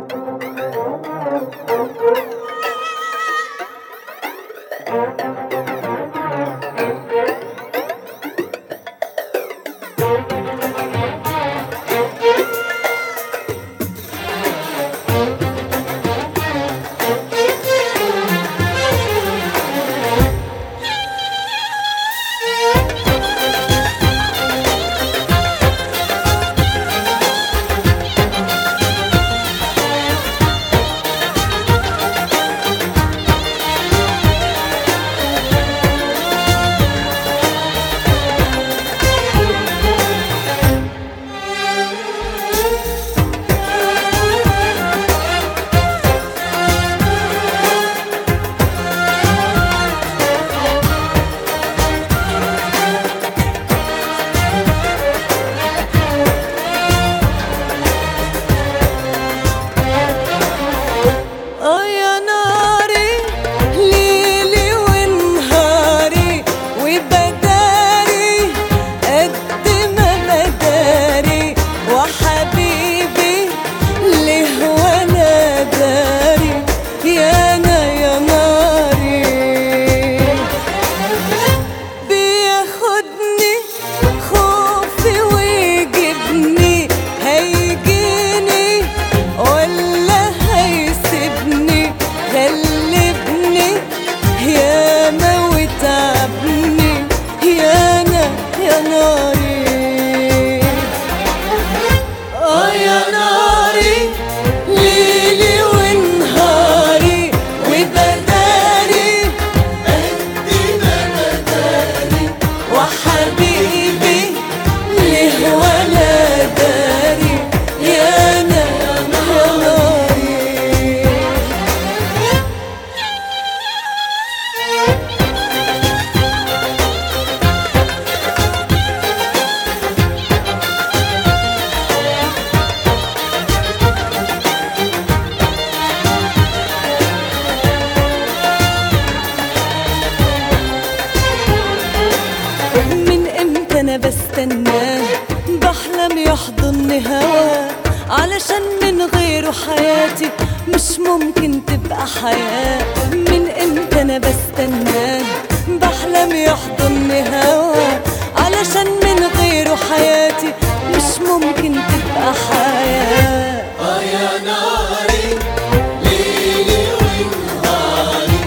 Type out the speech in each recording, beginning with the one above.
أنا بستناه، بحلم يحضني هواه، علشان من غيره حياتي مش ممكن تبقى حياة. من امتى أنا بستناه، بحلم يحضني هواه، علشان من غيره حياتي مش ممكن تبقى حياة. يا ناري ليلي ونهاري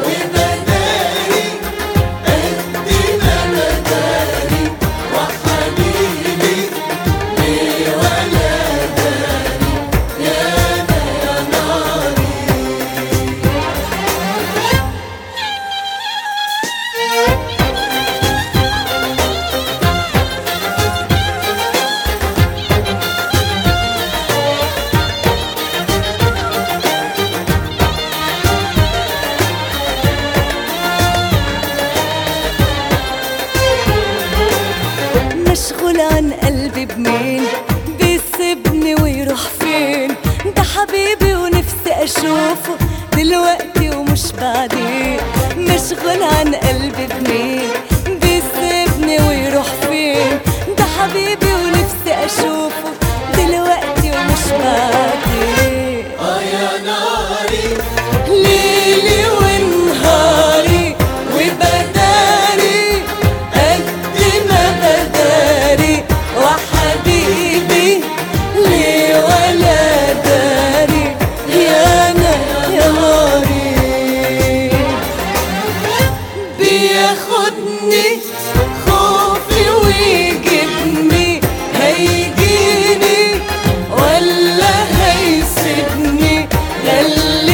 وبداري قد ما بداري، وحبيبي ليه ولا داري، يا ناري. مشغول عن قلبي بمين، بيسيبني ويروح فين؟ ده حبيبي ونفسي اشوفه دلوقتي ومش بعدين. مشغول عن قلبي بمين، بيسيبني ويروح فين؟ ده حبيبي ونفسي اشوفه دلوقتي ومش بعدين. يا ناري ليلي ونهاري وبداري قد ما بداري، وحبيبي ليه ولا داري، يا ناري. بياخدني خوفي ويجيبني، هيجيني ولا هيسيبني؟